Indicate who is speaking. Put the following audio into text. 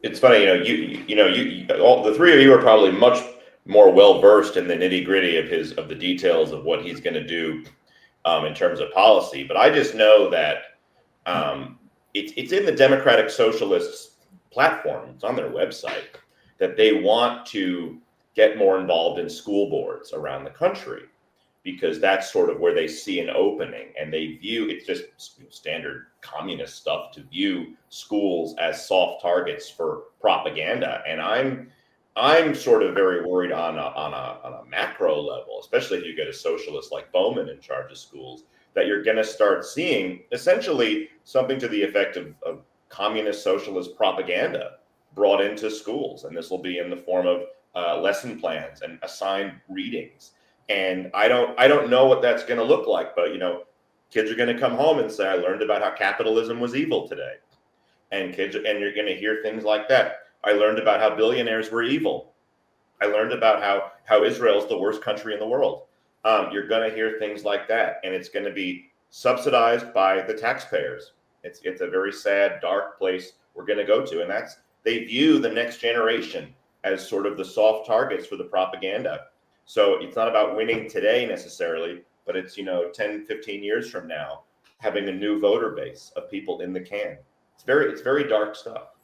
Speaker 1: it's funny, all the three of you are probably much more well versed in the nitty gritty of the details of what he's going to do in terms of policy. But I just know that it's in the Democratic Socialists platform. It's on their website that they want to get more involved in school boards around the country, because that's sort of where they see an opening, and they view it's just standard communist stuff to view schools as soft targets for propaganda. And I'm sort of very worried on a macro level, especially if you get a socialist like Bowman in charge of schools, that you're going to start seeing essentially something to the effect of communist socialist propaganda brought into schools, and this will be in the form of lesson plans and assigned readings. And I don't know what that's going to look like, but kids are going to come home and say, I learned about how capitalism was evil today. And you're going to hear things like that. I learned about how billionaires were evil. I learned about how Israel is the worst country in the world. You're going to hear things like that, and it's going to be subsidized by the taxpayers. It's a very sad, dark place we're going to go to. And they view the next generation as sort of the soft targets for the propaganda. So it's not about winning today necessarily, but it's, 10, 15 years from now, having a new voter base of people in the can. It's very dark stuff.